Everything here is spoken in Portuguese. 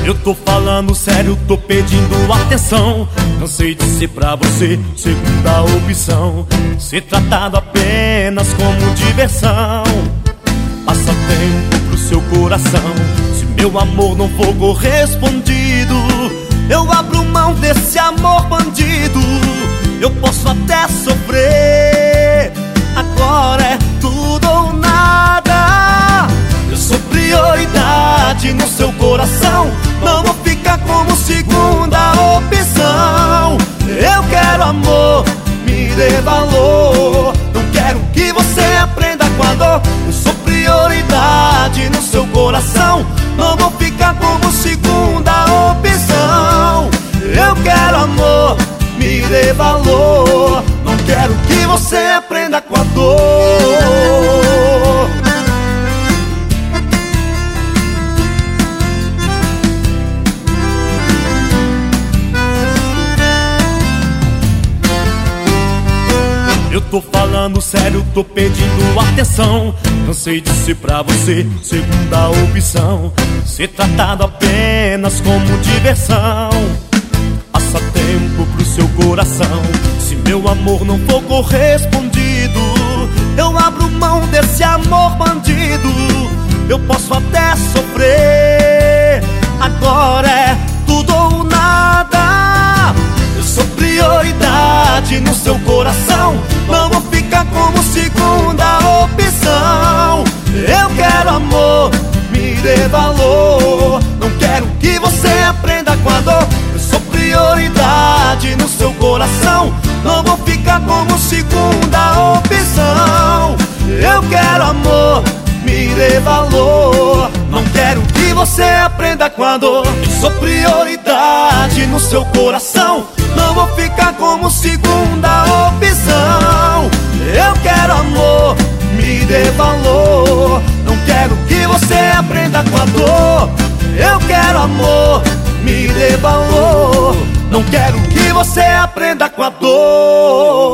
Eu tô falando sério, tô pedindo atenção. Cansei de ser pra você segunda opção, ser tratado apenas como diversão, passatempo pro seu coração. Se meu amor não for correspondido, eu abro mão desse amor bandido. Eu posso até sofrer, agora é tudo ou nada. Eu sou prioridade no seu coração, não vou ficar como segunda opção. Eu quero amor, me dê valor, não quero que você aprenda com a dor. Eu sou prioridade no seu coração, não vou ficar como segunda opção. Eu quero amor, me dê valor, não quero que você aprenda com a dor. Eu tô falando sério, tô pedindo atenção. Cansei de ser pra você segunda opção, ser tratado apenas como diversão, passatempo pro seu coração. Se meu amor não for correspondido, eu abro mão desse amor bandido. Eu posso até sofrer, agora é tudo ou nada. Eu sou prioridade no seu coração, não vou ficar como segunda opção. Eu quero amor, me dê valor, não quero que você aprenda com a dor. Eu sou prioridade no seu coração, não vou ficar como segunda opção. Eu quero amor, me dê valor, não quero que você aprenda com a dor. Eu sou prioridade no seu coração, não vou ficar como segunda opção. Eu quero amor, me dê valor, não quero que você aprenda com a dor. Eu quero amor, me dê valor, não quero que você aprenda com a dor.